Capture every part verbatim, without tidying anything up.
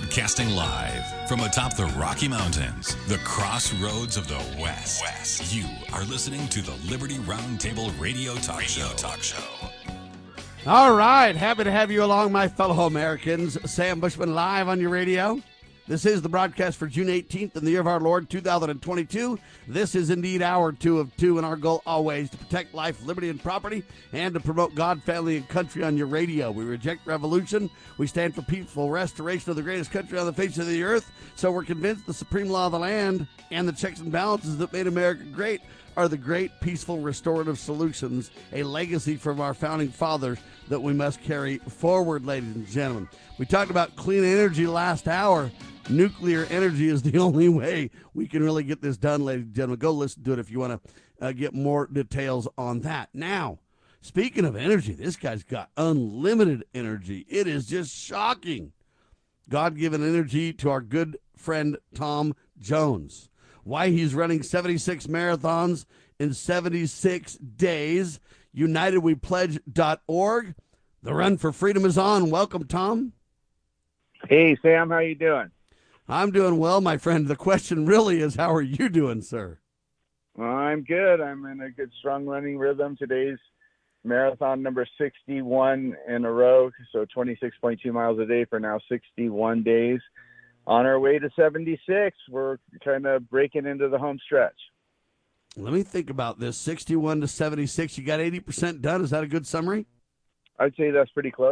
Broadcasting live from atop the Rocky Mountains, the crossroads of the West. West. You are listening to the Liberty Roundtable Radio Talk Radio Show. Talk Show. All right, happy to have you along, my fellow Americans. Sam Bushman live on your radio. This is the broadcast for June eighteenth in the year of our Lord, two thousand twenty-two. This is indeed hour two of two, and our goal always to protect life, liberty, and property, and to promote God, family, and country on your radio. We reject revolution. We stand for peaceful restoration of the greatest country on the face of the earth. So we're convinced the supreme law of the land and the checks and balances that made America great are the great, peaceful, restorative solutions, a legacy from our founding fathers that we must carry forward, ladies and gentlemen. We talked about clean energy last hour. Nuclear energy is the only way we can really get this done, ladies and gentlemen. Go listen to it if you want to uh, get more details on that. Now, speaking of energy, this guy's got unlimited energy. It is just shocking. God-given energy to our good friend Tom Jones. Why he's running seventy-six marathons in seventy-six days. United We Pledge dot org. The Run for Freedom is on. Welcome, Tom. Hey, Sam. How you doing? I'm doing well, my friend. The question really is, how are you doing, sir? Well, I'm good. I'm in a good, strong running rhythm. Today's marathon number sixty-one in a row, so twenty-six point two miles a day for now sixty-one days. On our way to seventy-six, we're kind of breaking into the home stretch. Let me think about this. sixty-one to seventy-six, you got eighty percent done. Is that a good summary? I'd say that's pretty close.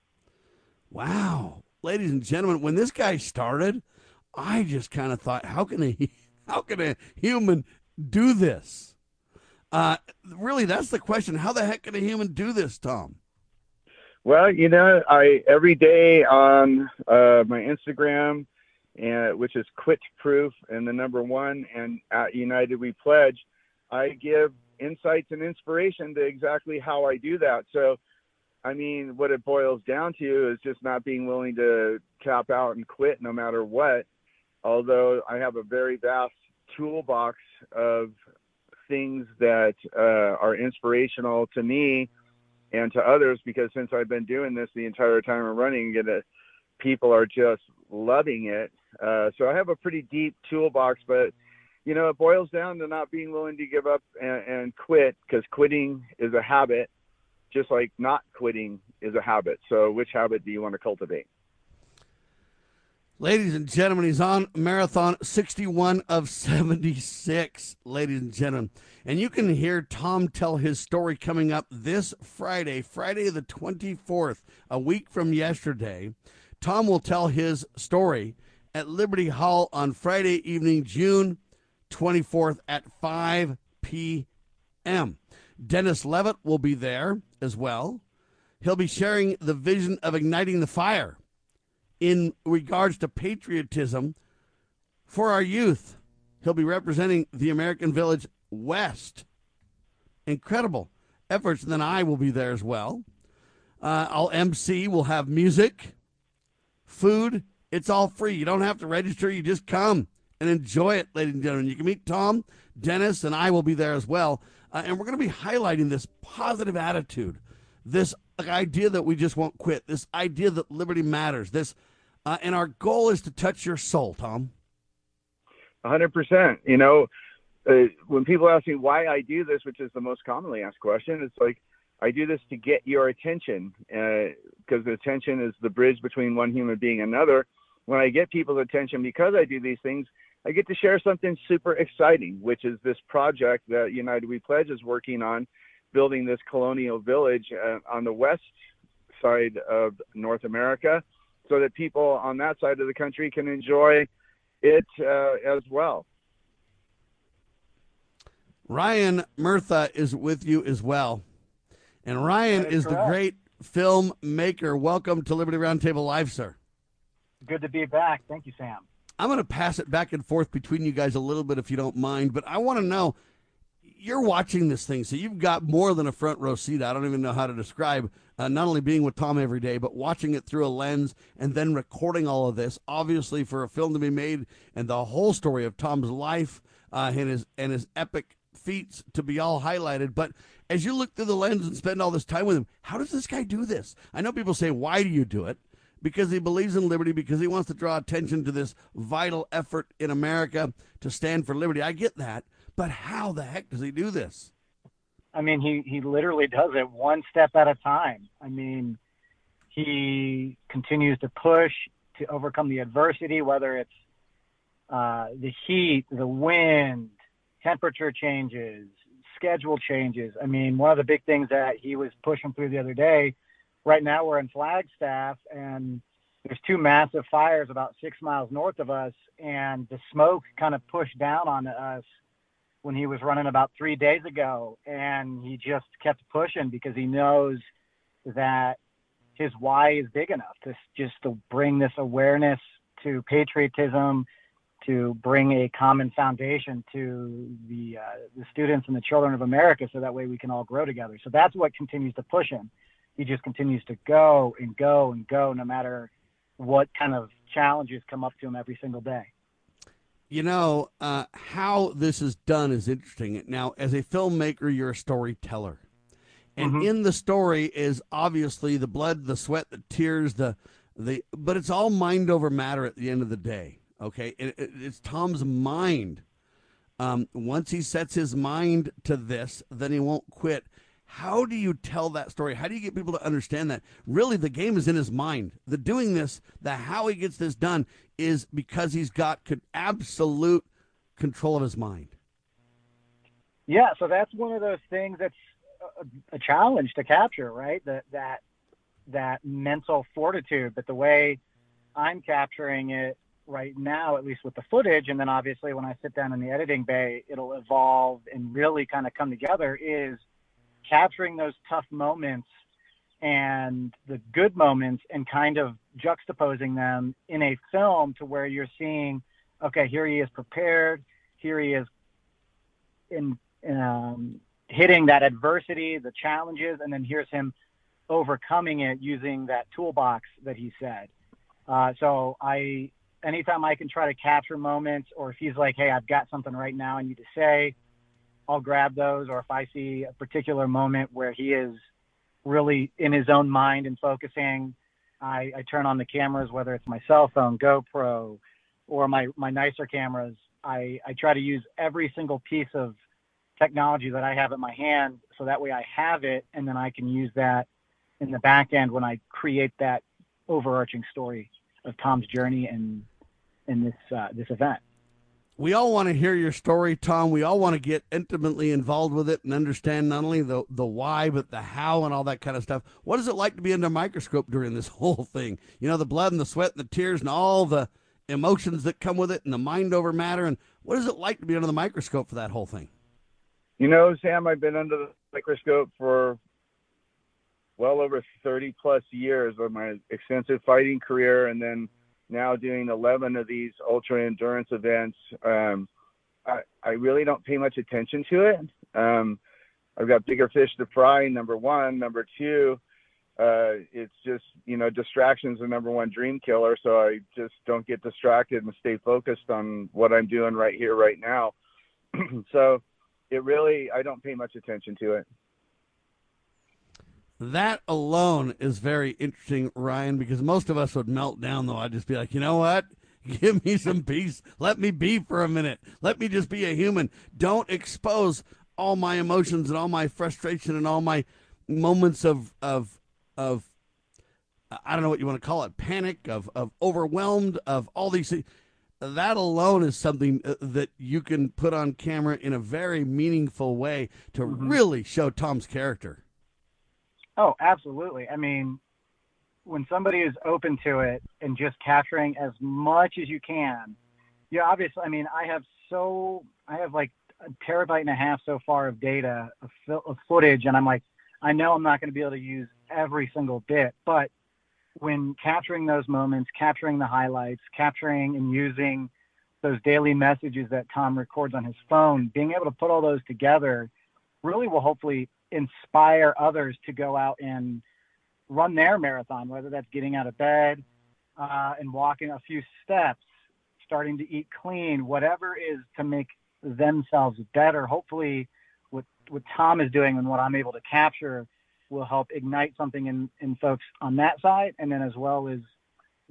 Wow. Ladies and gentlemen, when this guy started, I just kind of thought, how can a how can a human do this? Uh, really, that's the question. How the heck can a human do this, Tom? Well, you know, I every day on uh, my Instagram, and which is Quit Proof and the number one, and at United We Pledge, I give insights and inspiration to exactly how I do that. So, I mean, what it boils down to is just not being willing to tap out and quit no matter what. Although I have a very vast toolbox of things that uh, are inspirational to me and to others, because since I've been doing this the entire time I'm running, and uh, people are just loving it. Uh, so I have a pretty deep toolbox, but, you know, it boils down to not being willing to give up and, and quit, because quitting is a habit, just like not quitting is a habit. So which habit do you want to cultivate? Ladies and gentlemen, he's on marathon sixty-one of seventy-six, ladies and gentlemen. And you can hear Tom tell his story coming up this Friday, Friday the twenty-fourth, a week from yesterday. Tom will tell his story at Liberty Hall on Friday evening, June twenty-fourth at five p.m. Dennis Levitt will be there as well. He'll be sharing the vision of igniting the fire in regards to patriotism for our youth. He'll be representing the American Village West. Incredible efforts. And then I will be there as well. Uh, I'll M C. We'll have music, food. It's all free. You don't have to register. You just come and enjoy it, ladies and gentlemen. You can meet Tom, Dennis, and I will be there as well. Uh, and we're going to be highlighting this positive attitude, this idea that we just won't quit, this idea that liberty matters, this Uh, and our goal is to touch your soul, Tom. one hundred percent. You know, uh, when people ask me why I do this, which is the most commonly asked question, it's like, I do this to get your attention, because uh, attention is the bridge between one human being and another. When I get people's attention because I do these things, I get to share something super exciting, which is this project that United We Pledge is working on, building this colonial village uh, on the west side of North America, so that people on that side of the country can enjoy it uh, as well. Ryan Murtha is with you as well. And Ryan is, is the great filmmaker. Welcome to Liberty Roundtable Live, sir. Good to be back. Thank you, Sam. I'm going to pass it back and forth between you guys a little bit if you don't mind, but I want to know, you're watching this thing, so you've got more than a front row seat. I don't even know how to describe uh, not only being with Tom every day, but watching it through a lens and then recording all of this, obviously for a film to be made and the whole story of Tom's life uh, and his and his epic feats to be all highlighted. But as you look through the lens and spend all this time with him, how does this guy do this? I know people say, why do you do it? because he believes in liberty, because he wants to draw attention to this vital effort in America to stand for liberty. I get that. But how the heck does he do this? I mean, he, he literally does it one step at a time. I mean, he continues to push to overcome the adversity, whether it's uh, the heat, the wind, temperature changes, schedule changes. I mean, one of the big things that he was pushing through the other day, right now we're in Flagstaff, and there's two massive fires about six miles north of us, and the smoke kind of pushed down on us when he was running about three days ago, and he just kept pushing because he knows that his why is big enough to just to bring this awareness to patriotism, to bring a common foundation to the uh, the students and the children of America, so that way we can all grow together. So that's what continues to push him. He just continues to go and go and go, no matter what kind of challenges come up to him every single day. You know, uh, how this is done is interesting. Now, as a filmmaker, you're a storyteller. And Mm-hmm. in the story is obviously the blood, the sweat, the tears, the the but it's all mind over matter at the end of the day. Okay, it, it, it's Tom's mind. Um, once he sets his mind to this, then he won't quit. How do you tell that story? How do you get people to understand that really the game is in his mind? The doing this, the how he gets this done is because he's got co- absolute control of his mind. Yeah, so that's one of those things that's a, a challenge to capture, right? That that that mental fortitude. But the way I'm capturing it right now, at least with the footage, and then obviously when I sit down in the editing bay, it'll evolve and really kind of come together, is capturing those tough moments and the good moments and kind of juxtaposing them in a film to where you're seeing, okay, here he is prepared, here he is in um, hitting that adversity, the challenges, and then here's him overcoming it using that toolbox that he said. Uh, so I, anytime I can try to capture moments, or if he's like, hey, I've got something right now I need to say, I'll grab those. Or if I see a particular moment where he is really in his own mind and focusing, I, I turn on the cameras, whether it's my cell phone, GoPro, or my, my nicer cameras. I, I try to use every single piece of technology that I have at my hand, so that way I have it, and then I can use that in the back end when I create that overarching story of Tom's journey and in this uh, this event. We all want to hear your story, Tom. We all want to get intimately involved with it and understand not only the the why, but the how and all that kind of stuff. What is it like to be under a microscope during this whole thing? You know, the blood and the sweat and the tears and all the emotions that come with it and the mind over matter. And what is it like to be under the microscope for that whole thing? You know, Sam, I've been under the microscope for well over thirty plus years of my extensive fighting career, and then now doing eleven of these ultra endurance events. Um, I, I really don't pay much attention to it. Um, I've got bigger fish to fry, number one. Number two, uh, it's just, you know, distraction's the number one dream killer. So I just don't get distracted and stay focused on what I'm doing right here, right now. So it really, I don't pay much attention to it. That alone is very interesting, Ryan, because most of us would melt down, though. I'd just be like, you know what? Give me some peace. Let me be for a minute. Let me just be a human. Don't expose all my emotions and all my frustration and all my moments of, of, of I don't know what you want to call it, panic, of, of overwhelmed, of all these things. That alone is something that you can put on camera in a very meaningful way to Mm-hmm. really show Tom's character. Oh, absolutely. I mean, when somebody is open to it and just capturing as much as you can, yeah, obviously, I mean, I have so, I have like a terabyte and a half so far of data, of, fil- of footage, and I'm like, I know I'm not going to be able to use every single bit, but when capturing those moments, capturing the highlights, capturing and using those daily messages that Tom records on his phone, being able to put all those together really will hopefully inspire others to go out and run their marathon, whether that's getting out of bed uh, and walking a few steps, starting to eat clean, whatever is to make themselves better. Hopefully what, what Tom is doing and what I'm able to capture will help ignite something in, in folks on that side. And then as well as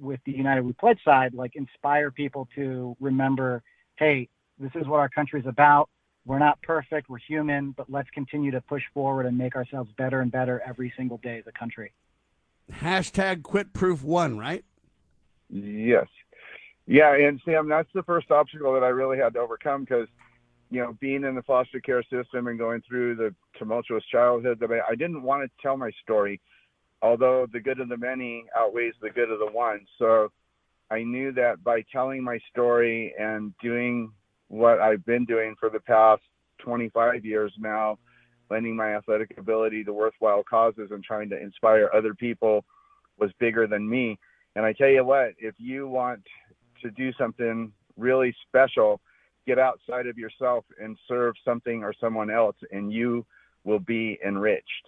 with the United We Pledge side, like inspire people to remember, hey, this is what our country is about. We're not perfect, we're human, but let's continue to push forward and make ourselves better and better every single day as a country. Hashtag quit proof one, right? Yes. Yeah, and Sam, that's the first obstacle that I really had to overcome because, you know, being in the foster care system and going through the tumultuous childhood, that I, I didn't want to tell my story, although the good of the many outweighs the good of the one. So I knew that by telling my story and doing what I've been doing for the past twenty-five years now, lending my athletic ability to worthwhile causes and trying to inspire other people was bigger than me. And I tell you what, if you want to do something really special, get outside of yourself and serve something or someone else, and you will be enriched.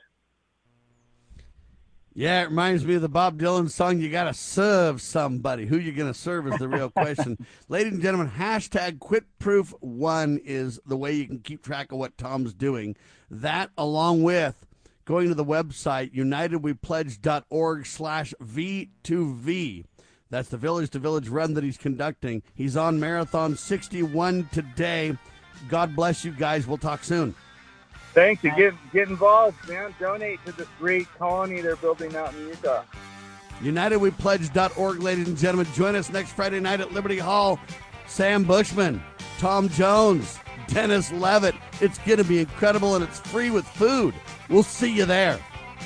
Yeah, it reminds me of the Bob Dylan song, You Gotta Serve Somebody. Who you going to serve is the real question. Ladies and gentlemen, hashtag QuitProof1 is the way you can keep track of what Tom's doing. That, along with going to the website, unitedwepledge.org slash V2V. That's the village-to-village run that he's conducting. He's on Marathon sixty-one today. God bless you guys. We'll talk soon. Thanks. And get, get involved, man. Donate to this great colony they're building out in Utah. united we pledge dot org, ladies and gentlemen. Join us next Friday night at Liberty Hall. Sam Bushman, Tom Jones, Dennis Levitt. It's going to be incredible, and it's free with food. We'll see you there.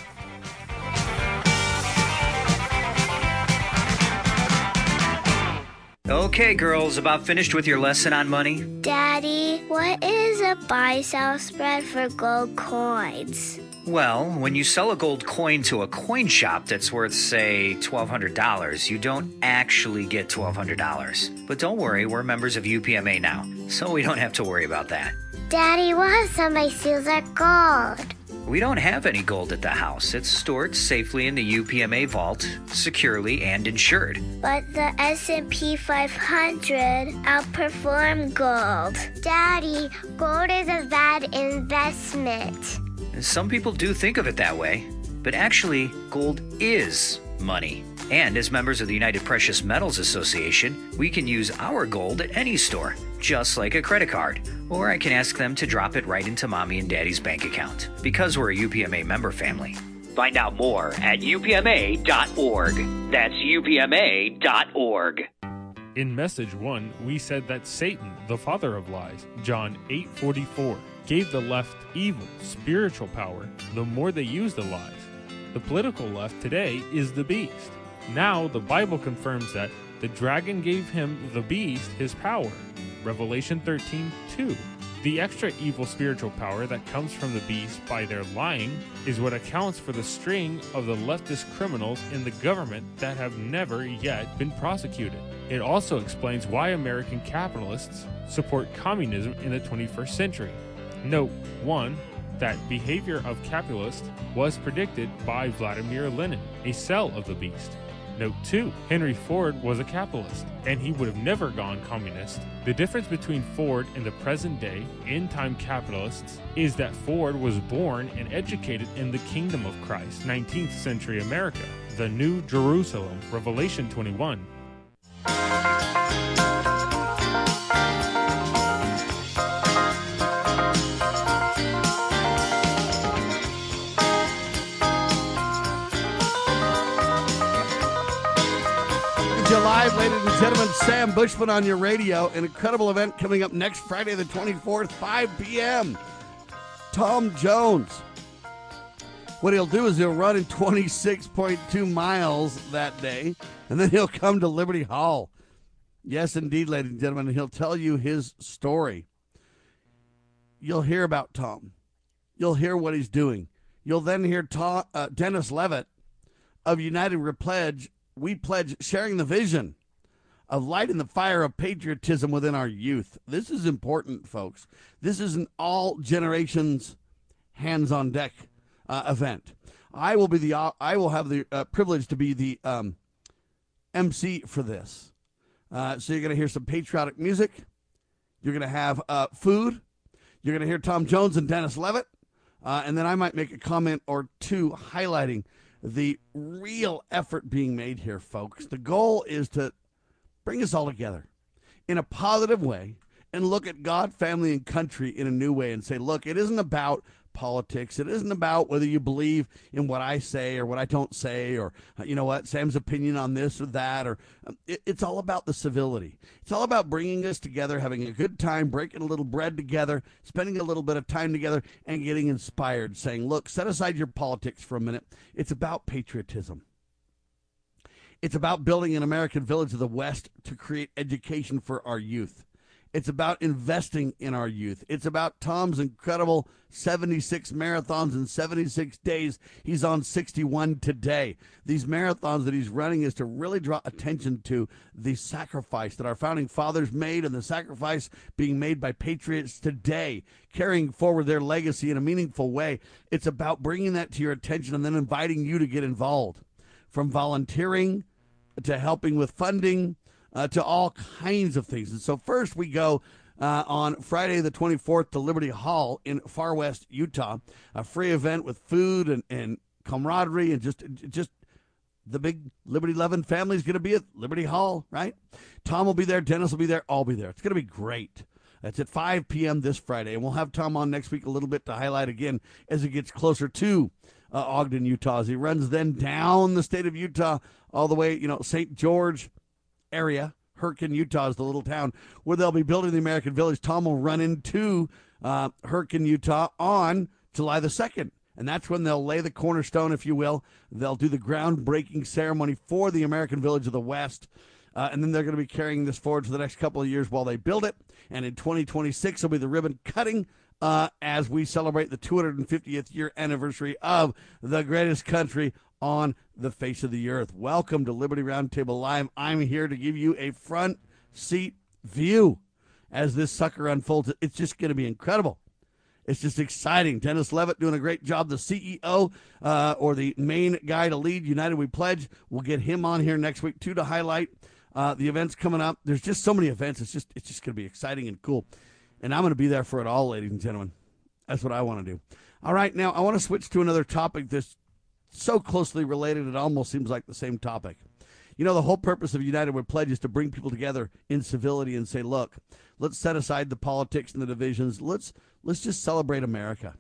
Okay, girls, about finished with your lesson on money? Daddy, what is a buy-sell spread for gold coins? Well, when you sell a gold coin to a coin shop that's worth, say, twelve hundred dollars, you don't actually get twelve hundred dollars. But don't worry, we're members of U P M A now, so we don't have to worry about that. Daddy, what if somebody steals our gold? We don't have any gold at the house. It's stored safely in the U P M A vault, securely and insured. But the S and P five hundred outperformed gold. Daddy, gold is a bad investment. Some people do think of it that way, but actually, gold is money. And as members of the United Precious Metals Association, we can use our gold at any store, just like a credit card. Or I can ask them to drop it right into Mommy and Daddy's bank account, because we're a U P M A member family. Find out more at U P M A dot org. That's U P M A dot org. In message one, we said that Satan, the father of lies, John eight forty-four, gave the left evil, spiritual power the more they used the lies. The political left today is the beast. Now the Bible confirms that the dragon gave him, the beast, his power. Revelation thirteen two. The extra evil spiritual power that comes from the beast by their lying is what accounts for the string of the leftist criminals in the government that have never yet been prosecuted. It also explains why American capitalists support communism in the twenty-first century. Note one, that behavior of capitalists was predicted by Vladimir Lenin, a cell of the beast. Note two, Henry Ford was a capitalist, and he would have never gone communist. The difference between Ford and the present-day, end-time capitalists is that Ford was born and educated in the kingdom of Christ, nineteenth century America, the New Jerusalem, Revelation twenty-one. Live, ladies and gentlemen, Sam Bushman on your radio. An incredible event coming up next Friday the twenty-fourth, five p.m. Tom Jones. What he'll do is he'll run in twenty-six point two miles that day, and then he'll come to Liberty Hall. Yes, indeed, ladies and gentlemen, he'll tell you his story. You'll hear about Tom. You'll hear what he's doing. You'll then hear Tom, uh, Dennis Levitt of United We Pledge, We Pledge, sharing the vision of lighting the fire of patriotism within our youth. This is important, folks. This is an all generations hands-on deck uh, event. I will be the uh, I will have the uh, privilege to be the um, M C for this. Uh, so you're going to hear some patriotic music. You're going to have uh, food. You're going to hear Tom Jones and Dennis Levitt. Uh, and then I might make a comment or two highlighting the real effort being made here, folks. The goal is to bring us all together in a positive way and look at God, family, and country in a new way and say, look, it isn't about politics. It isn't about whether you believe in what I say or what I don't say, or, you know what, Sam's opinion on this or that, or um, it, it's all about the civility. It's all about bringing us together, having a good time, breaking a little bread together, spending a little bit of time together, and getting inspired, saying, look, set aside your politics for a minute. It's about patriotism. It's about building an American village of the West to create education for our youth. It's about investing in our youth. It's about Tom's incredible seventy-six marathons in seventy-six days. He's on sixty-one today. These marathons that he's running is to really draw attention to the sacrifice that our founding fathers made and the sacrifice being made by patriots today, carrying forward their legacy in a meaningful way. It's about bringing that to your attention and then inviting you to get involved, from volunteering to helping with funding, Uh, to all kinds of things. And so first we go uh, on Friday the twenty-fourth to Liberty Hall in Far West, Utah, a free event with food and, and camaraderie and just just the big Liberty loving family is going to be at Liberty Hall, right? Tom will be there. Dennis will be there. I'll be there. It's going to be great. That's at five p.m. this Friday. And we'll have Tom on next week a little bit to highlight again as it gets closer to uh, Ogden, Utah, as he runs then down the state of Utah all the way, you know, Saint George area. Hurricane, Utah is the little town where they'll be building the American Village. Tom will run into uh, Hurricane, Utah on July the second. And that's when they'll lay the cornerstone, if you will. They'll do the groundbreaking ceremony for the American Village of the West. Uh, and then they're going to be carrying this forward for the next couple of years while they build it. And in twenty twenty-six, will be the ribbon cutting uh, as we celebrate the two hundred fiftieth year anniversary of the greatest country on the face of the earth. Welcome to Liberty Roundtable Live. I'm here to give you a front seat view as this sucker unfolds. It's just going to be incredible. It's just exciting. Dennis Levitt doing a great job. The C E O uh, or the main guy to lead United We Pledge. We'll get him on here next week too to highlight uh, the events coming up. There's just so many events. It's just it's just going to be exciting and cool. And I'm going to be there for it all, ladies and gentlemen. That's what I want to do. All right, now I want to switch to another topic that's so closely related, it almost seems like the same topic. You know, the whole purpose of United We Pledge is to bring people together in civility and say, look, let's set aside the politics and the divisions. Let's let's just celebrate America.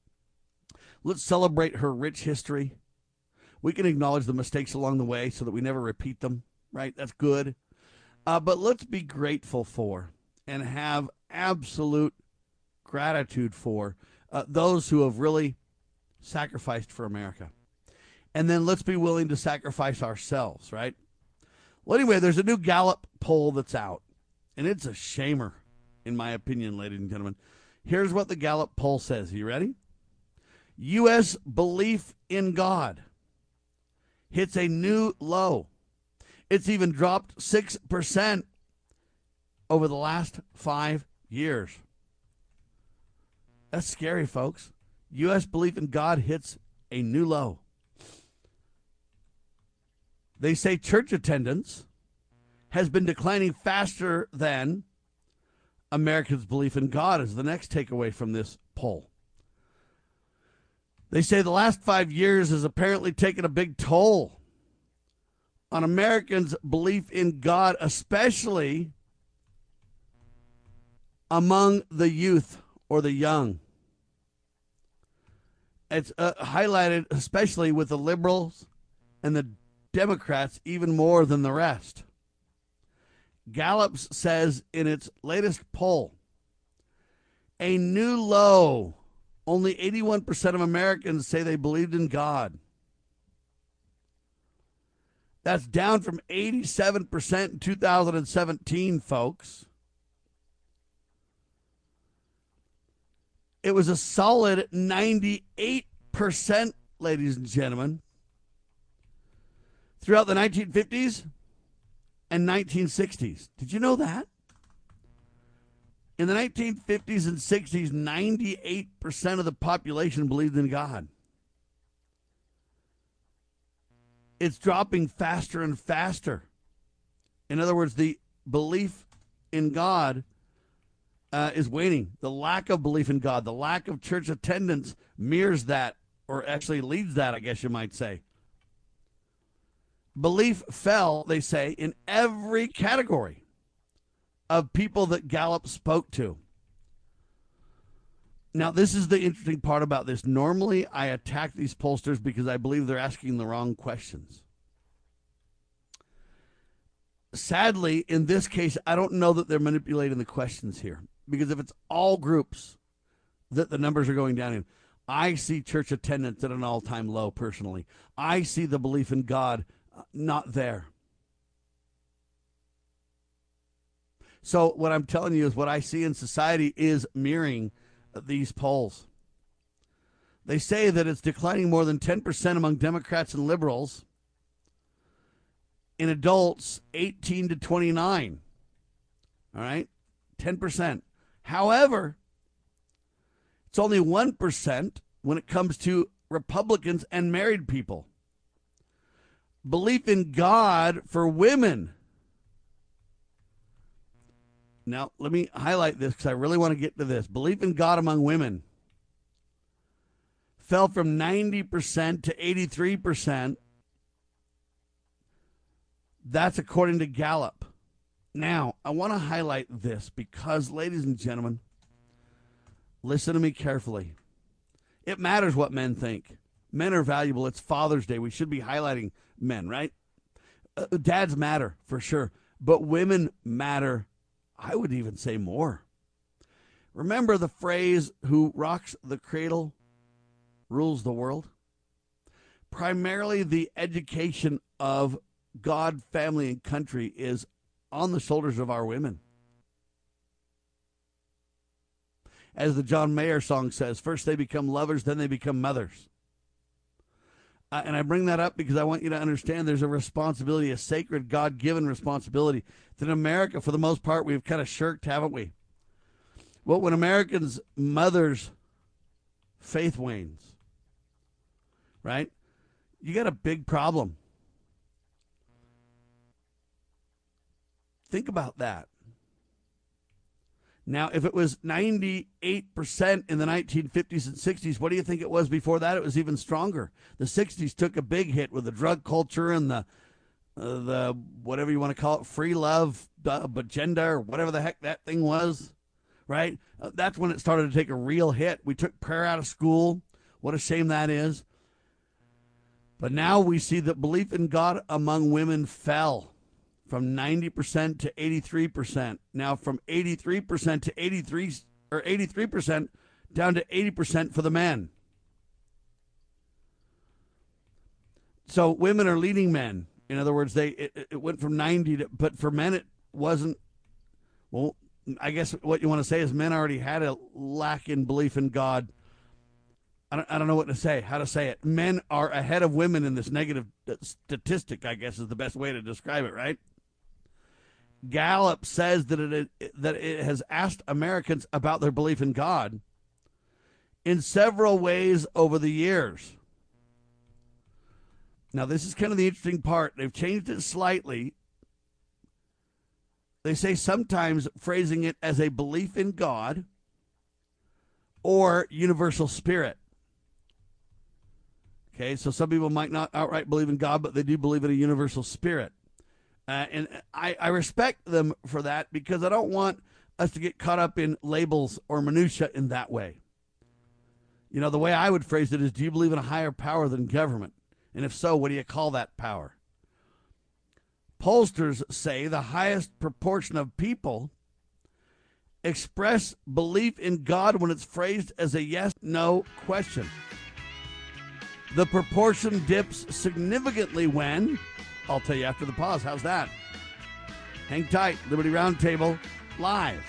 Let's celebrate her rich history. We can acknowledge the mistakes along the way so that we never repeat them, right? That's good. Uh, but let's be grateful for and have absolute gratitude for uh, those who have really sacrificed for America. And then let's be willing to sacrifice ourselves, right? Well, anyway, there's a new Gallup poll that's out, and it's a shamer, in my opinion, ladies and gentlemen. Here's what the Gallup poll says. Are you ready? U S belief in God hits a new low. It's even dropped six percent over the last five years. That's scary, folks. U S belief in God hits a new low. They say church attendance has been declining faster than Americans' belief in God is the next takeaway from this poll. They say the last five years has apparently taken a big toll on Americans' belief in God, especially among the youth or the young. It's uh, highlighted especially with the liberals and the Democrats even more than the rest. Gallup says in its latest poll, a new low. Only eighty-one percent of Americans say they believed in God. That's down from eighty-seven percent in two thousand seventeen, folks. It was a solid ninety-eight percent, ladies and gentlemen, throughout the nineteen fifties and nineteen sixties. Did you know that? In the nineteen fifties and sixties, ninety-eight percent of the population believed in God. It's dropping faster and faster. In other words, the belief in God uh, is waning. The lack of belief in God, the lack of church attendance mirrors that, or actually leads that, I guess you might say. Belief fell, they say, in every category of people that Gallup spoke to. Now, this is the interesting part about this. Normally, I attack these pollsters because I believe they're asking the wrong questions. Sadly, in this case, I don't know that they're manipulating the questions here, because if it's all groups that the numbers are going down in, I see church attendance at an all-time low personally. I see the belief in God not there. So what I'm telling you is what I see in society is mirroring these polls. They say that it's declining more than ten percent among Democrats and liberals in adults eighteen to twenty-nine. All right? ten percent. However, it's only one percent when it comes to Republicans and married people. Belief in God for women. Now, let me highlight this because I really want to get to this. Belief in God among women fell from ninety percent to eighty-three percent. That's according to Gallup. Now, I want to highlight this because, ladies and gentlemen, listen to me carefully. It matters what men think. Men are valuable. It's Father's Day. We should be highlighting men, right? Uh, dads matter, for sure. But women matter, I would even say more. Remember the phrase, who rocks the cradle rules the world? Primarily the education of God, family, and country is on the shoulders of our women. As the John Mayer song says, first they become lovers, then they become mothers. Uh, and I bring that up because I want you to understand there's a responsibility, a sacred God-given responsibility that in America, for the most part, we've kind of shirked, haven't we? Well, when Americans' mothers' faith wanes, right, you got a big problem. Think about that. Now, if it was ninety-eight percent in the nineteen fifties and sixties, what do you think it was before that? It was even stronger. The sixties took a big hit with the drug culture and the, uh, the whatever you want to call it, free love uh, agenda or whatever the heck that thing was, right? Uh, that's when it started to take a real hit. We took prayer out of school. What a shame that is. But now we see that belief in God among women fell from ninety percent to eighty-three percent. Now from eighty-three percent to eighty-three or eighty-three percent down to eighty percent for the men. So women are leading men. In other words, they it, it went from ninety to, but for men it wasn't. Well, I guess what you want to say is men already had a lack in belief in God. I don't, I don't know what to say, how to say it. Men are ahead of women in this negative statistic, I guess is the best way to describe it, right? Gallup says that it that it has asked Americans about their belief in God in several ways over the years. Now, this is kind of the interesting part. They've changed it slightly. They say sometimes phrasing it as a belief in God or universal spirit. Okay, so some people might not outright believe in God, but they do believe in a universal spirit. Uh, and I, I respect them for that because I don't want us to get caught up in labels or minutia in that way. You know, the way I would phrase it is, do you believe in a higher power than government? And if so, what do you call that power? Pollsters say the highest proportion of people express belief in God when it's phrased as a yes-no question. The proportion dips significantly when... I'll tell you after the pause. How's that? Hang tight. Liberty Roundtable live.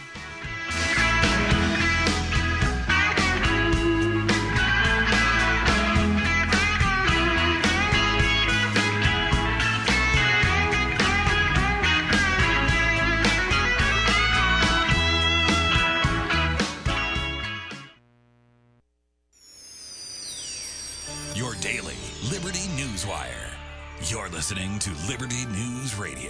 Your daily Liberty News Wire. You're listening to Liberty News Radio.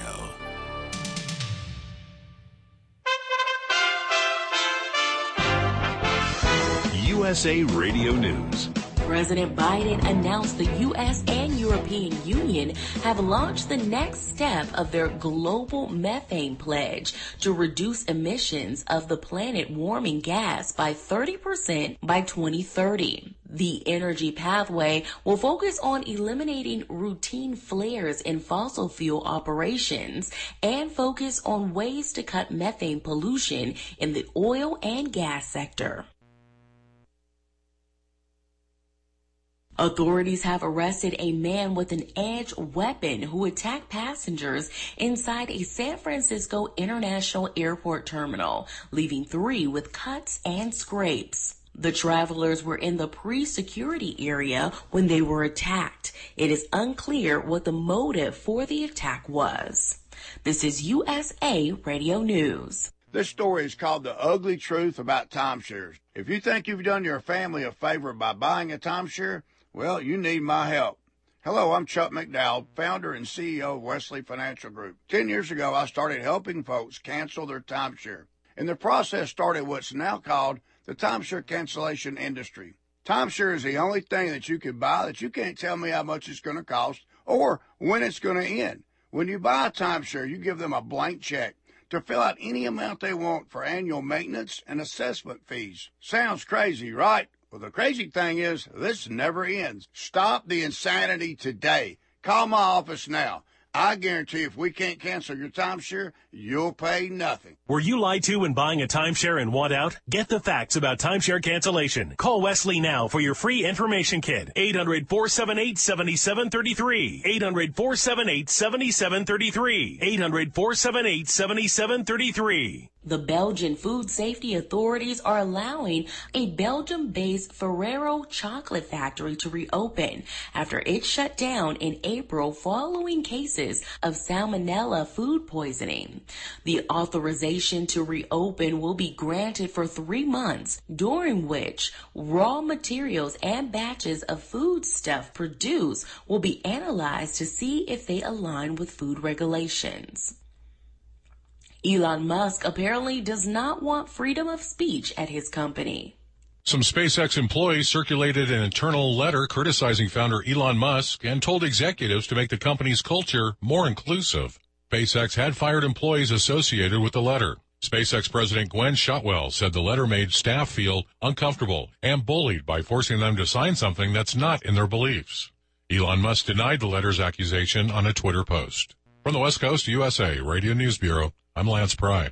U S A Radio News. President Biden announced the U S and European Union have launched the next step of their global methane pledge to reduce emissions of the planet warming gas by thirty percent by twenty thirty. The energy pathway will focus on eliminating routine flares in fossil fuel operations and focus on ways to cut methane pollution in the oil and gas sector. Authorities have arrested a man with an edged weapon who attacked passengers inside a San Francisco International Airport terminal, leaving three with cuts and scrapes. The travelers were in the pre-security area when they were attacked. It is unclear what the motive for the attack was. This is U S A Radio News. This story is called The Ugly Truth About Timeshares. If you think you've done your family a favor by buying a timeshare, well, you need my help. Hello, I'm Chuck McDowell, founder and C E O of Wesley Financial Group. Ten years ago, I started helping folks cancel their timeshare. And the process started what's now called the timeshare cancellation industry. Timeshare is the only thing that you can buy that you can't tell me how much it's going to cost or when it's going to end. When you buy a timeshare, you give them a blank check to fill out any amount they want for annual maintenance and assessment fees. Sounds crazy, right? Well, the crazy thing is, this never ends. Stop the insanity today. Call my office now. I guarantee if we can't cancel your timeshare, you'll pay nothing. Were you lied to when buying a timeshare and want out? Get the facts about timeshare cancellation. Call Wesley now for your free information kit. eight hundred, four seven eight, seven seven three three. eight hundred, four seven eight, seven seven three three. eight hundred, four seven eight, seven seven three three. The Belgian food safety authorities are allowing a Belgium-based Ferrero chocolate factory to reopen after it shut down in April following cases of salmonella food poisoning. The authorization to reopen will be granted for three months, during which raw materials and batches of foodstuff produced will be analyzed to see if they align with food regulations. Elon Musk apparently does not want freedom of speech at his company. Some SpaceX employees circulated an internal letter criticizing founder Elon Musk and told executives to make the company's culture more inclusive. SpaceX had fired employees associated with the letter. SpaceX President Gwen Shotwell said the letter made staff feel uncomfortable and bullied by forcing them to sign something that's not in their beliefs. Elon Musk denied the letter's accusation on a Twitter post. From the West Coast, U S A Radio News Bureau, I'm Lance Pry.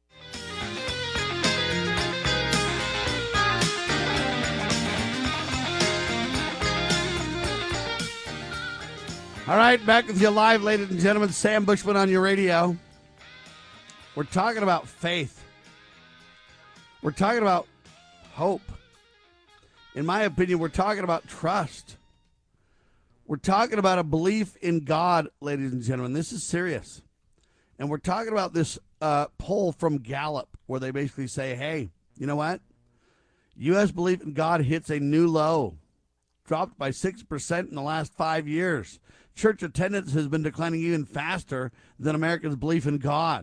All right, back with you live, ladies and gentlemen. Sam Bushman on your radio. We're talking about faith. We're talking about hope. In my opinion, we're talking about trust. We're talking about a belief in God, ladies and gentlemen. This is serious. And we're talking about this uh, poll from Gallup where they basically say, hey, you know what? U S belief in God hits a new low, dropped by six percent in the last five years. Church attendance has been declining even faster than Americans' belief in God.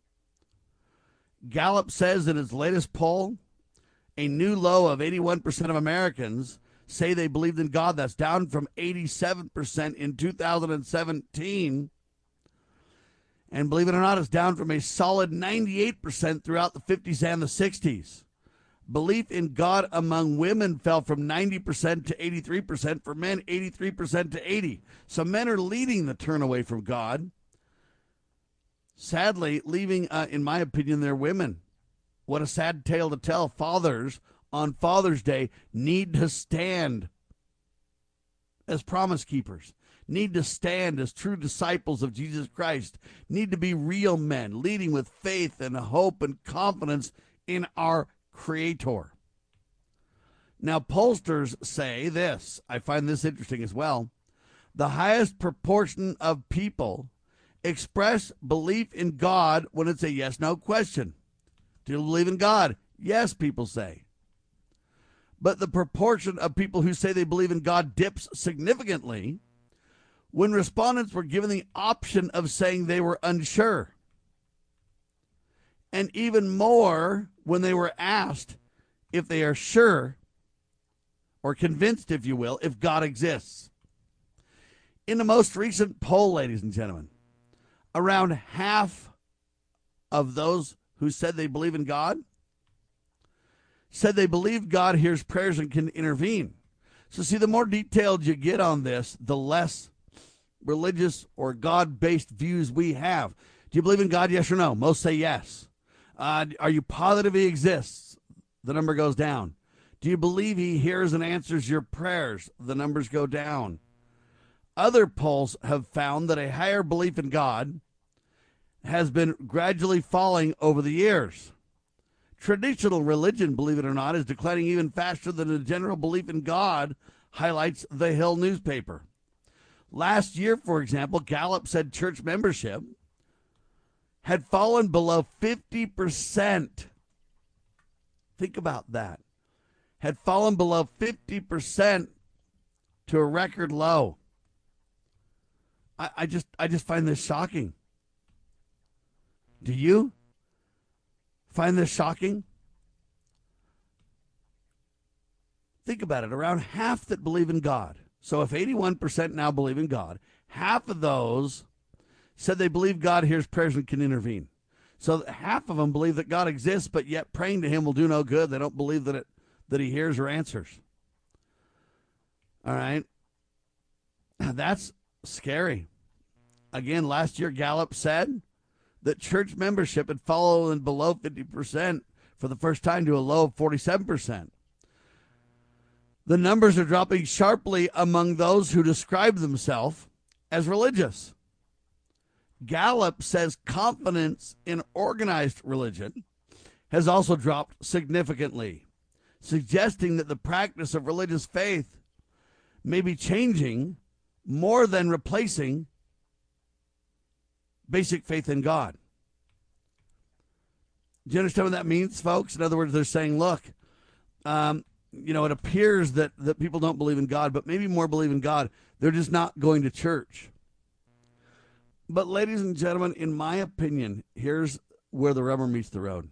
Gallup says in its latest poll, a new low of eighty-one percent of Americans say they believed in God. That's down from eighty-seven percent in two thousand seventeen. And believe it or not, it's down from a solid ninety-eight percent throughout the fifties and the sixties. Belief in God among women fell from ninety percent to eighty-three percent. For men, eighty-three percent to eighty percent. So men are leading the turn away from God. Sadly, leaving, uh, in my opinion, their women. What a sad tale to tell. Fathers on Father's Day need to stand as promise keepers, need to stand as true disciples of Jesus Christ, need to be real men, leading with faith and hope and confidence in our Creator. Now, pollsters say this. I find this interesting as well. The highest proportion of people express belief in God when it's a yes-no question. Do you believe in God? Yes, people say. But the proportion of people who say they believe in God dips significantly when respondents were given the option of saying they were unsure. And even more when they were asked if they are sure or convinced, if you will, if God exists. In the most recent poll, ladies and gentlemen, around half of those who said they believe in God said they believe God hears prayers and can intervene. So see, the more detailed you get on this, the less religious or God-based views we have. Do you believe in God, yes or no? Most say yes. Uh, are you positive he exists? The number goes down. Do you believe he hears and answers your prayers? The numbers go down. Other polls have found that a higher belief in God has been gradually falling over the years. Traditional religion, believe it or not, is declining even faster than the general belief in God, highlights the Hill newspaper. Last year, for example, Gallup said church membership had fallen below fifty percent. Think about that. Had fallen below fifty percent to a record low. I, I just I just find this shocking. Do you find this shocking? Think about it. Around half that believe in God. So if eighty-one percent now believe in God, half of those said they believe God hears prayers and can intervene. So half of them believe that God exists, but yet praying to him will do no good. They don't believe that it that he hears or answers. All right. That's scary. Again, last year Gallup said that church membership had fallen below fifty percent for the first time to a low of forty-seven percent. The numbers are dropping sharply among those who describe themselves as religious. Gallup says confidence in organized religion has also dropped significantly, suggesting that the practice of religious faith may be changing more than replacing basic faith in God. Do you understand what that means, folks? In other words, they're saying, look, um, you know, it appears that, that people don't believe in God, but maybe more believe in God. They're just not going to church. But ladies and gentlemen, in my opinion, here's where the rubber meets the road.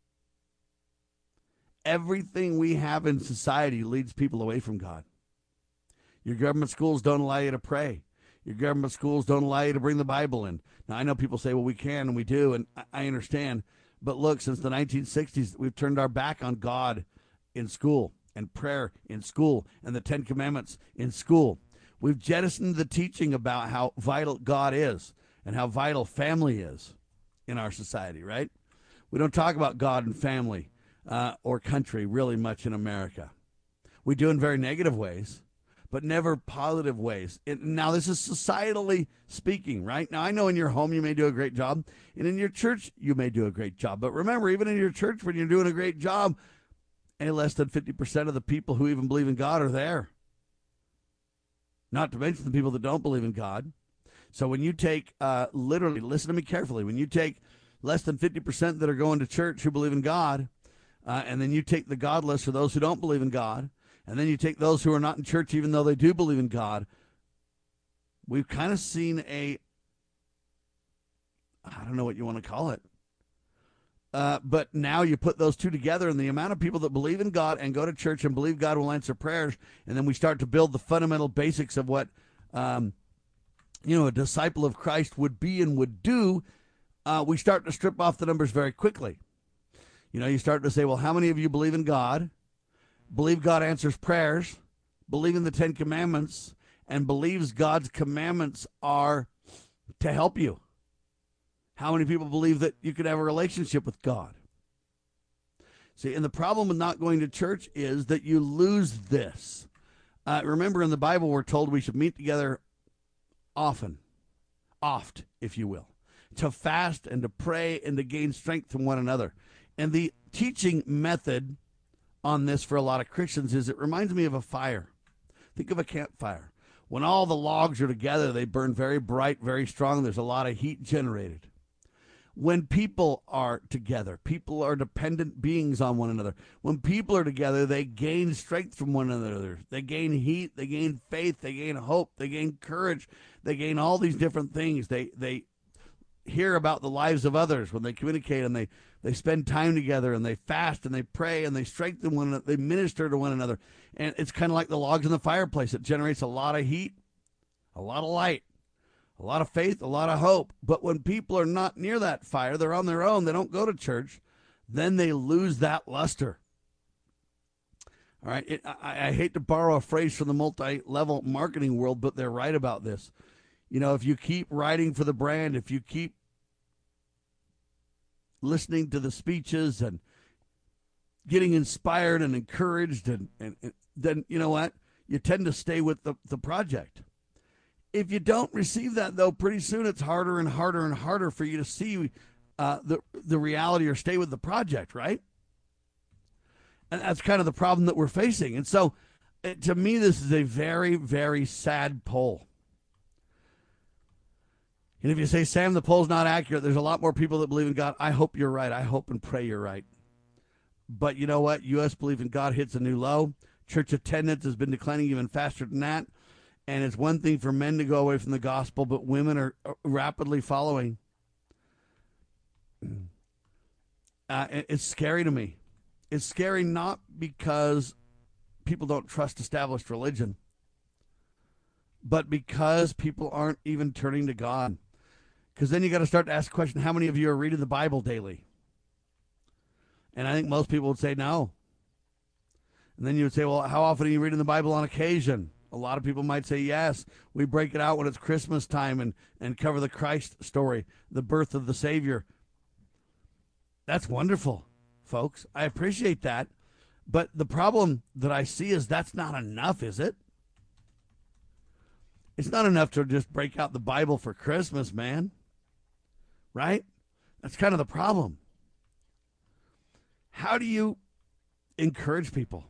Everything we have in society leads people away from God. Your government schools don't allow you to pray. Your government schools don't allow you to bring the Bible in. Now, I know people say, well, we can and we do, and I understand. But look, since the nineteen sixties, we've turned our back on God in school and prayer in school and the Ten Commandments in school. We've jettisoned the teaching about how vital God is and how vital family is in our society, right? We don't talk about God and family uh, or country really much in America. We do in very negative ways, but never positive ways. It, now, this is societally speaking, right? Now, I know in your home you may do a great job, and in your church you may do a great job. But remember, even in your church, when you're doing a great job, and less than fifty percent of the people who even believe in God are there. Not to mention the people that don't believe in God. So when you take, uh, literally, listen to me carefully, when you take less than fifty percent that are going to church who believe in God, uh, and then you take the godless or those who don't believe in God, and then you take those who are not in church even though they do believe in God, we've kind of seen a, I don't know what you want to call it, uh, but now you put those two together, and the amount of people that believe in God and go to church and believe God will answer prayers, and then we start to build the fundamental basics of what, um, you know, a disciple of Christ would be and would do, uh, we start to strip off the numbers very quickly. You know, you start to say, well, how many of you believe in God, believe God answers prayers, believe in the Ten Commandments, and believes God's commandments are to help you? How many people believe that you could have a relationship with God? See, and the problem with not going to church is that you lose this. Uh, remember, in the Bible, we're told we should meet together often, oft, if you will, to fast and to pray and to gain strength from one another. And the teaching method on this for a lot of Christians is it reminds me of a fire. Think of a campfire. When all the logs are together, they burn very bright, very strong. There's a lot of heat generated. When people are together, people are dependent beings on one another. When people are together, they gain strength from one another. They gain heat, they gain faith, they gain hope, they gain courage, they gain all these different things. They they hear about the lives of others when they communicate, and they they spend time together, and they fast, and they pray, and they strengthen one another. They minister to one another. And it's kind of like the logs in the fireplace. It generates a lot of heat, a lot of light, a lot of faith, a lot of hope. But when people are not near that fire, they're on their own, they don't go to church, then they lose that luster. All right, it, I, I hate to borrow a phrase from the multi-level marketing world, but they're right about this. You know, if you keep writing for the brand, if you keep listening to the speeches and getting inspired and encouraged, and, and, and then, you know what, you tend to stay with the, the project. If you don't receive that, though, pretty soon it's harder and harder and harder for you to see uh, the, the reality or stay with the project, right? And that's kind of the problem that we're facing. And so, it, to me, this is a very, very sad poll. And if you say, Sam, the poll's not accurate, there's a lot more people that believe in God. I hope you're right. I hope and pray you're right. But you know what? U S belief in God hits a new low. Church attendance has been declining even faster than that. And it's one thing for men to go away from the gospel, but women are rapidly following. Uh, it's scary to me. It's scary not because people don't trust established religion, but because people aren't even turning to God. Because then you got to start to ask the question, how many of you are reading the Bible daily? And I think most people would say no. And then you would say, well, how often are you reading the Bible on occasion? A lot of people might say yes. We break it out when it's Christmas time and, and cover the Christ story, the birth of the Savior. That's wonderful, folks. I appreciate that. But the problem that I see is that's not enough, is it? It's not enough to just break out the Bible for Christmas, man. Right? That's kind of the problem. How do you encourage people?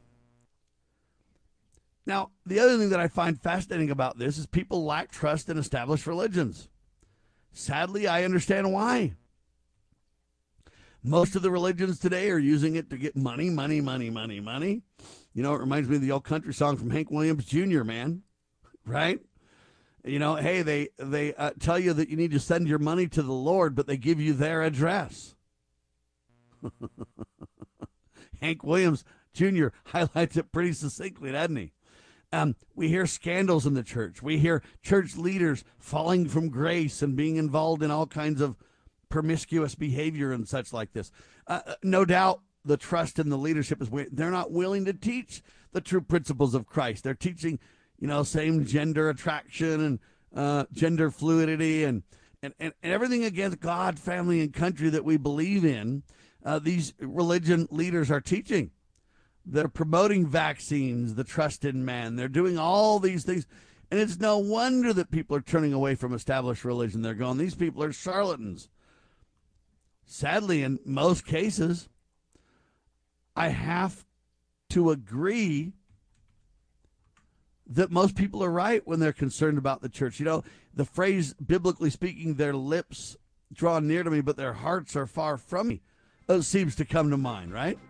Now, the other thing that I find fascinating about this is people lack trust in established religions. Sadly, I understand why. Most of the religions today are using it to get money, money, money, money, money. You know, it reminds me of the old country song from Hank Williams Junior, man. Right? You know, hey, they, they uh, tell you that you need to send your money to the Lord, but they give you their address. Hank Williams Junior highlights it pretty succinctly, doesn't he? Um, we hear scandals in the church. We hear church leaders falling from grace and being involved in all kinds of promiscuous behavior and such like this. Uh, no doubt the trust in the leadership is they're not willing to teach the true principles of Christ. They're teaching, you know, same gender attraction and uh, gender fluidity and, and, and everything against God, family, and country that we believe in. Uh, these religion leaders are teaching. They're promoting vaccines, the trust in man. They're doing all these things. And it's no wonder that people are turning away from established religion. They're going, these people are charlatans. Sadly, in most cases, I have to agree that most people are right when they're concerned about the church. You know, the phrase, biblically speaking, their lips draw near to me, but their hearts are far from me. It seems to come to mind, right?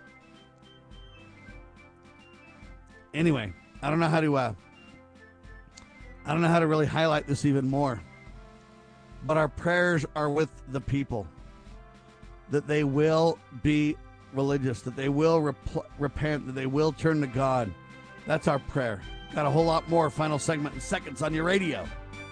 Anyway, I don't know how to, uh, I don't know how to really highlight this even more. But our prayers are with the people, that they will be religious, that they will rep- repent, that they will turn to God. That's our prayer. Got a whole lot more. Final segment in seconds on your radio.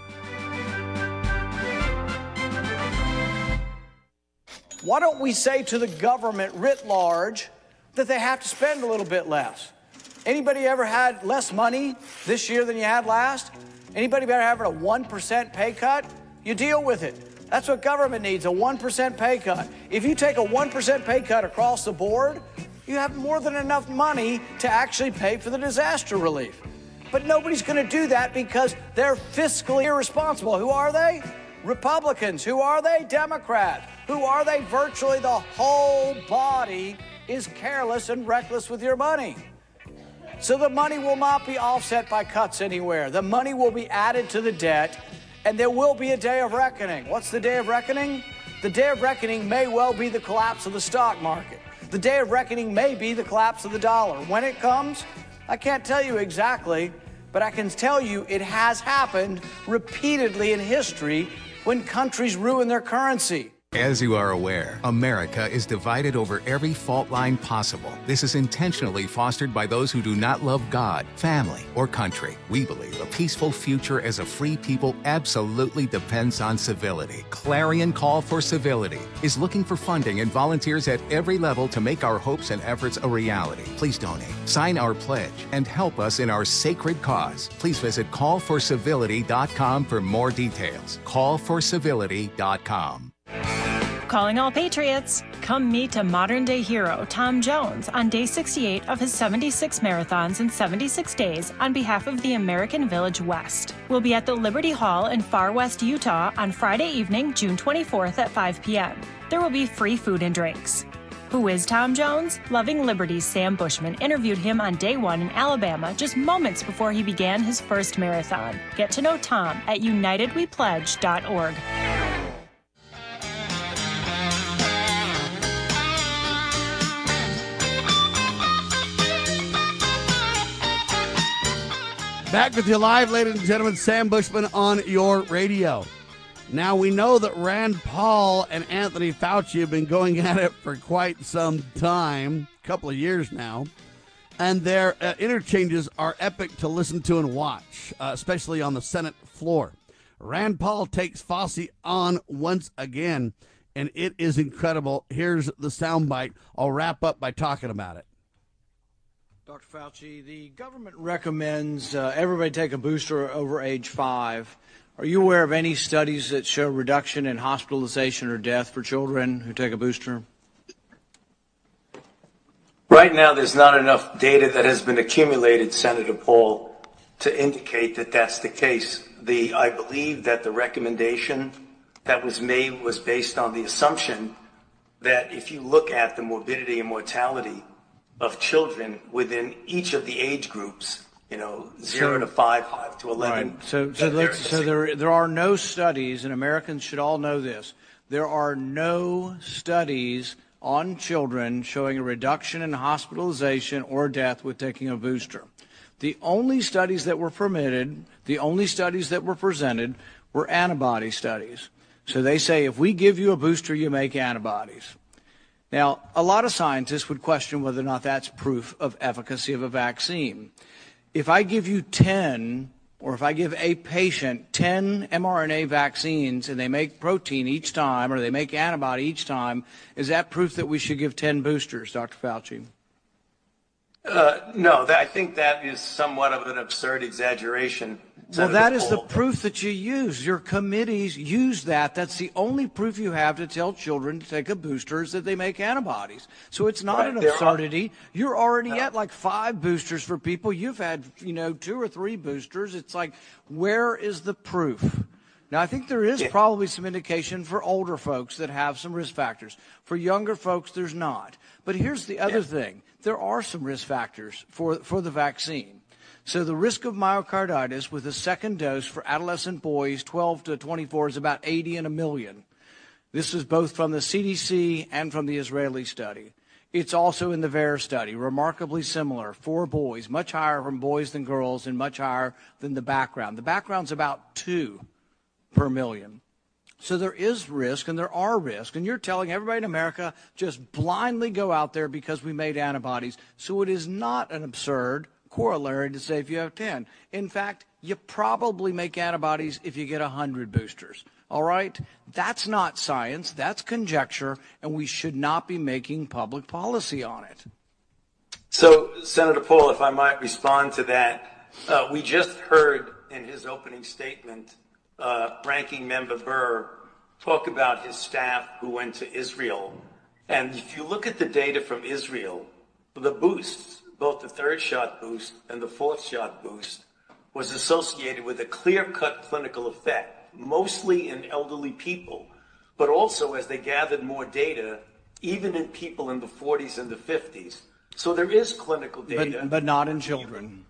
Why don't we say to the government writ large that they have to spend a little bit less? Anybody ever had less money this year than you had last? Anybody ever having a one percent pay cut? You deal with it. That's what government needs, a one percent pay cut. If you take a one percent pay cut across the board, you have more than enough money to actually pay for the disaster relief. But nobody's going to do that because they're fiscally irresponsible. Who are they? Republicans. Who are they? Democrats. Who are they? Virtually the whole body is careless and reckless with your money. So the money will not be offset by cuts anywhere. The money will be added to the debt, and there will be a day of reckoning. What's the day of reckoning? The day of reckoning may well be the collapse of the stock market. The day of reckoning may be the collapse of the dollar. When it comes, I can't tell you exactly, but I can tell you it has happened repeatedly in history when countries ruin their currency. As you are aware, America is divided over every fault line possible. This is intentionally fostered by those who do not love God, family, or country. We believe a peaceful future as a free people absolutely depends on civility. Clarion Call for Civility is looking for funding and volunteers at every level to make our hopes and efforts a reality. Please donate, sign our pledge, and help us in our sacred cause. Please visit call for civility dot com for more details. call for civility dot com. Calling all Patriots. Come meet a modern-day hero, Tom Jones, on day sixty-eight of his seventy-six marathons in seventy-six days on behalf of the American Village West. We'll be at the Liberty Hall in Far West, Utah on Friday evening, June twenty-fourth at five p.m. There will be free food and drinks. Who is Tom Jones? Loving Liberty's Sam Bushman interviewed him on day one in Alabama just moments before he began his first marathon. Get to know Tom at united we pledge dot org. Back with you live, ladies and gentlemen. Sam Bushman on your radio. Now, we know that Rand Paul and Anthony Fauci have been going at it for quite some time, a couple of years now, and their uh, interchanges are epic to listen to and watch, uh, especially on the Senate floor. Rand Paul takes Fauci on once again, and it is incredible. Here's the soundbite. I'll wrap up by talking about it. Doctor Fauci, the government recommends uh, everybody take a booster over age five. Are you aware of any studies that show reduction in hospitalization or death for children who take a booster? Right now, there's not enough data that has been accumulated, Senator Paul, to indicate that that's the case. The, I believe that the recommendation that was made was based on the assumption that if you look at the morbidity and mortality of children within each of the age groups, you know, zero so, to five, five to eleven. Right. So, so, let's, so there, there are no studies, and Americans should all know this. There are no studies on children showing a reduction in hospitalization or death with taking a booster. The only studies that were permitted, the only studies that were presented were antibody studies. So they say if we give you a booster, you make antibodies. Now, a lot of scientists would question whether or not that's proof of efficacy of a vaccine. If I give you ten, or if I give a patient ten mRNA vaccines and they make protein each time or they make antibody each time, is that proof that we should give ten boosters, Doctor Fauci? Uh, no, that, I think that is somewhat of an absurd exaggeration. Well, that is the proof that you use. Your committees use that. That's the only proof you have to tell children to take a booster is that they make antibodies. So it's not an absurdity. You're already at like five boosters for people. You've had, you know, two or three boosters. It's like, where is the proof? Now, I think there is probably some indication for older folks that have some risk factors. For younger folks, there's not. But here's the other thing. There are some risk factors for, for the vaccine. So the risk of myocarditis with a second dose for adolescent boys twelve to twenty-four is about eighty in a million. This is both from the C D C and from the Israeli study. It's also in the V A E R study, remarkably similar for boys, much higher from boys than girls and much higher than the background. The background's about two per million. So there is risk and there are risks. And you're telling everybody in America just blindly go out there because we made antibodies. So it is not an absurd corollary to say if you have ten. In fact, you probably make antibodies if you get one hundred boosters. All right? That's not science. That's conjecture, and we should not be making public policy on it. So, Senator Paul, if I might respond to that, uh, we just heard in his opening statement uh, Ranking Member Burr talk about his staff who went to Israel. And if you look at the data from Israel, the boosts, both the third shot boost and the fourth shot boost, was associated with a clear-cut clinical effect, mostly in elderly people, but also as they gathered more data, even in people in the forties and the fifties. So there is clinical data. But, but not in children.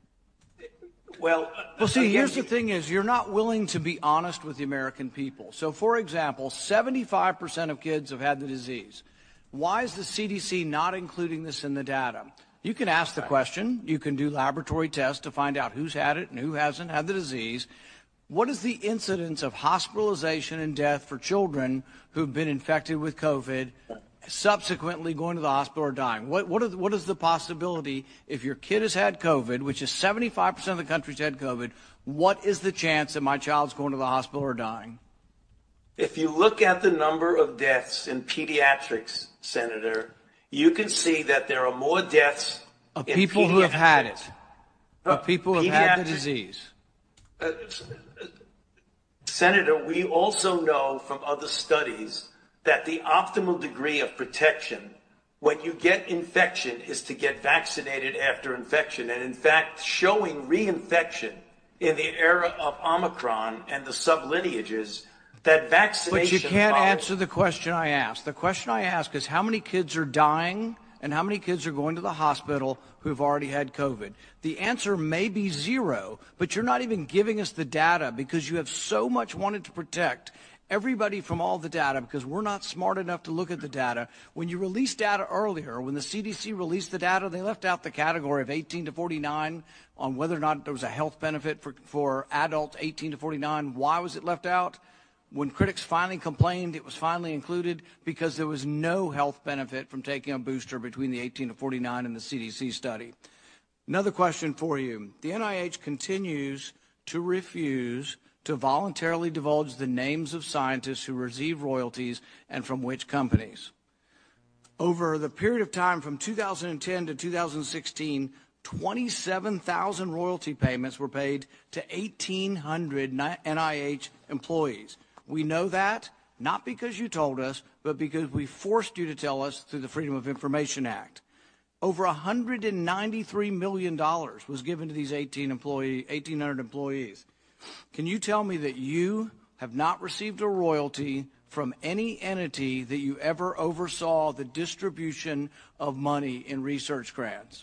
Well, well, see, again, here's the thing is you're not willing to be honest with the American people. So, for example, seventy-five percent of kids have had the disease. Why is the C D C not including this in the data? You can ask the question. You can do laboratory tests to find out who's had it and who hasn't had the disease. What is the incidence of hospitalization and death for children who've been infected with COVID, subsequently going to the hospital or dying? What, what, are, what is the possibility if your kid has had COVID, which is seventy-five percent of the country's had COVID, what is the chance that my child's going to the hospital or dying? If you look at the number of deaths in pediatrics, Senator, you can see that there are more deaths of people who have had it, of people who have had the disease. Uh, Senator, we also know from other studies that the optimal degree of protection when you get infection is to get vaccinated after infection. And in fact, showing reinfection in the era of Omicron and the sublineages, that vaccination... But you can't follows- answer the question I asked. The question I asked is how many kids are dying and how many kids are going to the hospital who've already had COVID? The answer may be zero, but you're not even giving us the data because you have so much wanted to protect everybody from all the data because we're not smart enough to look at the data. When you released data earlier, when the C D C released the data, they left out the category of eighteen to forty-nine on whether or not there was a health benefit for, for adults eighteen to forty-nine. Why was it left out? When critics finally complained, it was finally included because there was no health benefit from taking a booster between the eighteen to forty-nine and the C D C study. Another question for you. The N I H continues to refuse to voluntarily divulge the names of scientists who receive royalties and from which companies. Over the period of time from two thousand ten to two thousand sixteen, twenty-seven thousand royalty payments were paid to eighteen hundred N I H employees. We know that, not because you told us, but because we forced you to tell us through the Freedom of Information Act. Over one hundred ninety-three million dollars was given to these eighteen employee, eighteen hundred employees. Can you tell me that you have not received a royalty from any entity that you ever oversaw the distribution of money in research grants?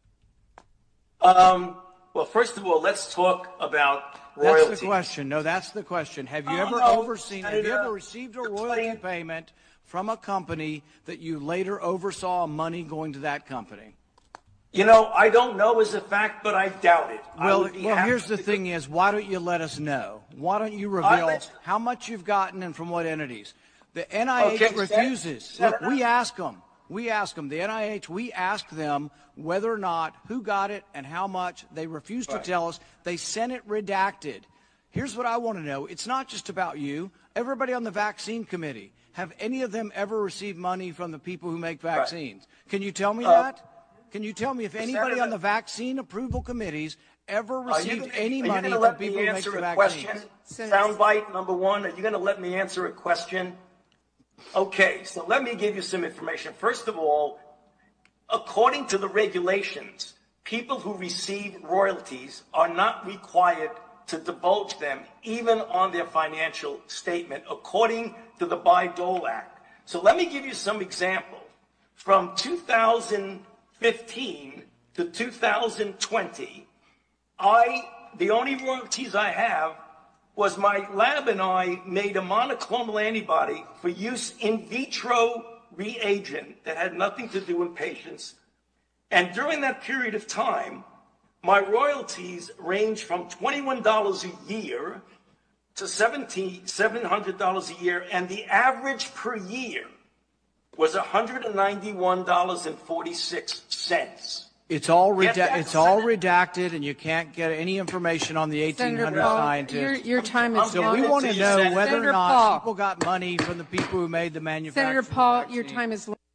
Um, well, first of all, let's talk about royalties. That's the question. No, that's the question. Have you Oh, ever no, overseen, Senator, have you ever received a royalty payment from a company that you later oversaw money going to that company? You know, I don't know as a fact, but I doubt it. I Well, would be well happy here's the to- thing is, why don't you let us know? Why don't you Uh, reveal let's- how much you've gotten and from what entities? The N I H Okay, refuses. Sen- Look, we ask them. We ask them. The N I H, we ask them whether or not, who got it and how much. They refuse to Right. tell us. They sent it redacted. Here's what I want to know. It's not just about you. Everybody on the vaccine committee, have any of them ever received money from the people who make vaccines? Can you tell me Uh, that? Can you tell me if anybody Senator- on the vaccine approval committees ever Are you received gonna- any are you money gonna from let people me who make answer the a vaccines? question? Soundbite number one. Are you going to let me answer a question? Okay, so let me give you some information. First of all, according to the regulations, people who receive royalties are not required to divulge them even on their financial statement, according to the Bayh-Dole Act. So let me give you some example. From two thousand fifteen to two thousand twenty, I, the only royalties I have was my lab and I made a monoclonal antibody for use in vitro reagent that had nothing to do in patients. And during that period of time, my royalties ranged from twenty-one dollars a year to seven hundred dollars a year, and the average per year was one hundred ninety-one dollars and forty-six cents. It's all Get reda- that, it's all Senator? redacted, and you can't get any information on the eighteen hundred Senator Paul, scientists. your, your time is so long. we want to know whether Senator or not Paul. people got money from the people who made the manufacturing. Senator Paul, your time is long.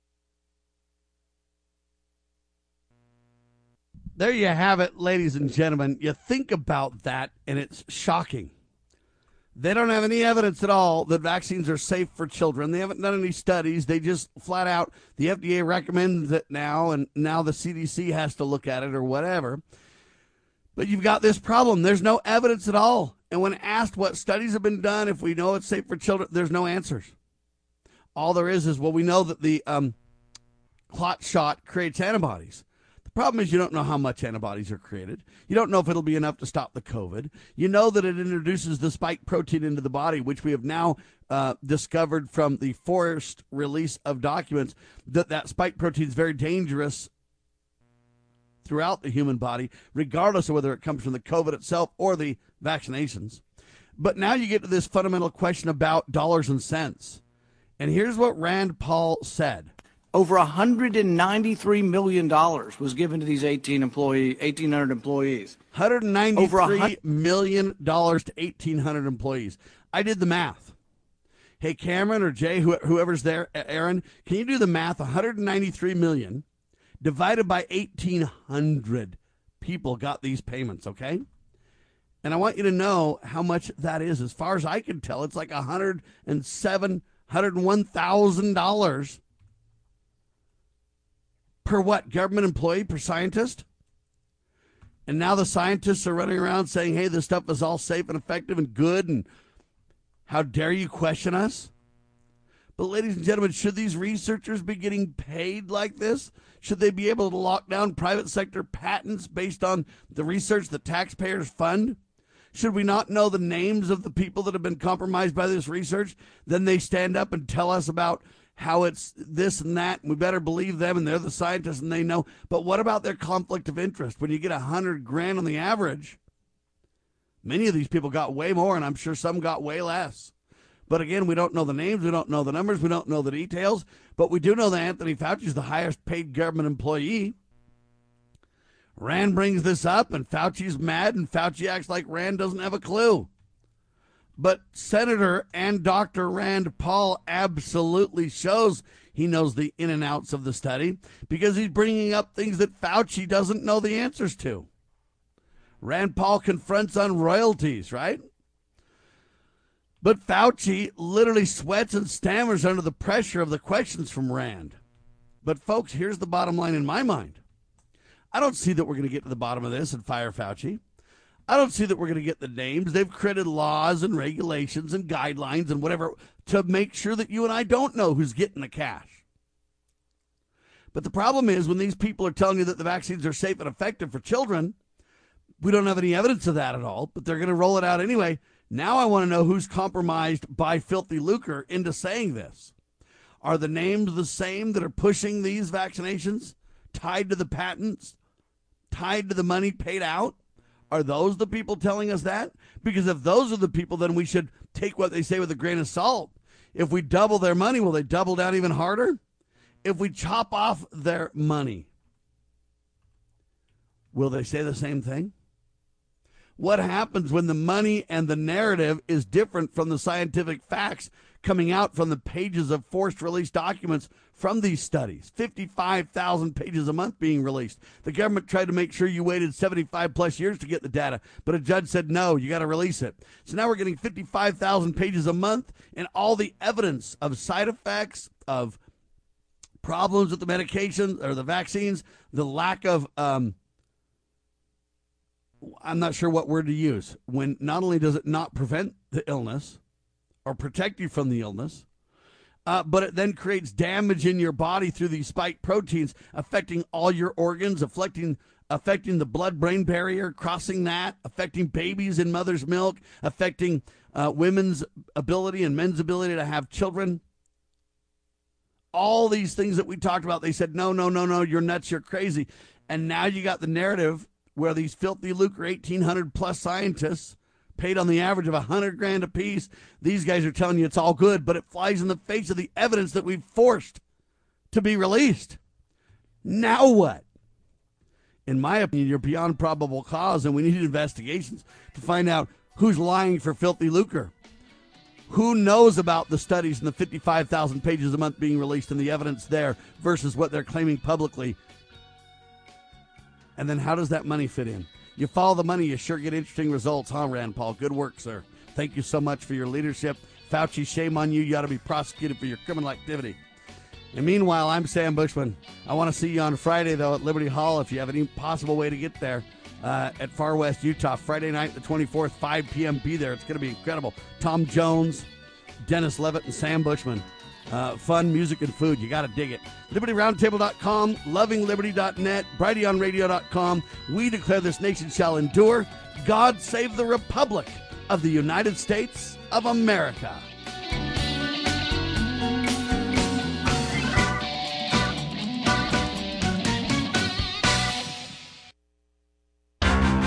There you have it, ladies and gentlemen. You think about that, and it's shocking. They don't have any evidence at all that vaccines are safe for children. They haven't done any studies. They just flat out, the F D A recommends it now, and now the C D C has to look at it or whatever. But you've got this problem. There's no evidence at all. And when asked what studies have been done, if we know it's safe for children, there's no answers. All there is is, well, we know that the um, clot shot creates antibodies. The problem is you don't know how much antibodies are created. You don't know if it'll be enough to stop the COVID. You know that it introduces the spike protein into the body, which we have now uh, discovered from the forced release of documents, that that spike protein is very dangerous throughout the human body, regardless of whether it comes from the COVID itself or the vaccinations. But now you get to this fundamental question about dollars and cents. And here's what Rand Paul said. Over one hundred ninety-three million dollars was given to these eighteen employee, eighteen hundred employees. one hundred ninety-three million dollars to eighteen hundred employees. I did the math. Hey, Cameron or Jay, whoever's there, Aaron, can you do the math? one hundred ninety-three million dollars divided by eighteen hundred people got these payments, okay? And I want you to know how much that is. As far as I can tell, it's like one hundred seven, one hundred one thousand dollars per what? Government employee, per scientist? And now the scientists are running around saying, hey, this stuff is all safe and effective and good, and how dare you question us? But ladies and gentlemen, should these researchers be getting paid like this? Should they be able to lock down private sector patents based on the research that taxpayers fund? Should we not know the names of the people that have been compromised by this research? Then they stand up and tell us about how it's this and that, and we better believe them, and they're the scientists and they know. But what about their conflict of interest? When you get a hundred grand on the average, many of these people got way more, and I'm sure some got way less. But again, we don't know the names, we don't know the numbers, we don't know the details, but we do know that Anthony Fauci is the highest paid government employee. Rand brings this up, and Fauci's mad, and Fauci acts like Rand doesn't have a clue. But Senator and Doctor Rand Paul absolutely shows he knows the in and outs of the study, because he's bringing up things that Fauci doesn't know the answers to. Rand Paul confronts on royalties, right? But Fauci literally sweats and stammers under the pressure of the questions from Rand. But folks, here's the bottom line in my mind. I don't see that we're going to get to the bottom of this and fire Fauci. I don't see that we're going to get the names. They've created laws and regulations and guidelines and whatever to make sure that you and I don't know who's getting the cash. But the problem is when these people are telling you that the vaccines are safe and effective for children, we don't have any evidence of that at all, but they're going to roll it out anyway. Now I want to know who's compromised by filthy lucre into saying this. Are the names the same that are pushing these vaccinations, tied to the patents, tied to the money paid out? Are those the people telling us that? Because if those are the people, then we should take what they say with a grain of salt. If we double their money, will they double down even harder? If we chop off their money, will they say the same thing? What happens when the money and the narrative is different from the scientific facts coming out from the pages of forced release documents from these studies? fifty-five thousand pages a month being released. The government tried to make sure you waited seventy-five plus years to get the data, but a judge said, no, you got to release it. So now we're getting fifty-five thousand pages a month and all the evidence of side effects, of problems with the medications or the vaccines, the lack of, um, I'm not sure what word to use, when not only does it not prevent the illness or protect you from the illness, uh, but it then creates damage in your body through these spike proteins, affecting all your organs, affecting affecting the blood-brain barrier, crossing that, affecting babies in mother's milk, affecting uh, women's ability and men's ability to have children. All these things that we talked about, they said, no, no, no, no, you're nuts, you're crazy. And now you got the narrative where these filthy lucre eighteen hundred plus scientists paid on the average of a hundred grand apiece. These guys are telling you it's all good, but it flies in the face of the evidence that we've forced to be released. Now what? In my opinion, you're beyond probable cause, and we need investigations to find out who's lying for filthy lucre. Who knows about the studies and the fifty-five thousand pages a month being released and the evidence there versus what they're claiming publicly? And then how does that money fit in? You follow the money, you sure get interesting results, huh, Rand Paul? Good work, sir. Thank you so much for your leadership. Fauci, shame on you. You ought to be prosecuted for your criminal activity. And meanwhile, I'm Sam Bushman. I want to see you on Friday, though, at Liberty Hall, if you have any possible way to get there, uh, at Far West, Utah. Friday night, the twenty-fourth, five p.m. Be there. It's going to be incredible. Tom Jones, Dennis Levitt, and Sam Bushman. Uh, fun, music, and food. You got to dig it. Liberty Roundtable dot com, Loving Liberty dot net, Brighteon Radio dot com. We declare this nation shall endure. God save the Republic of the United States of America.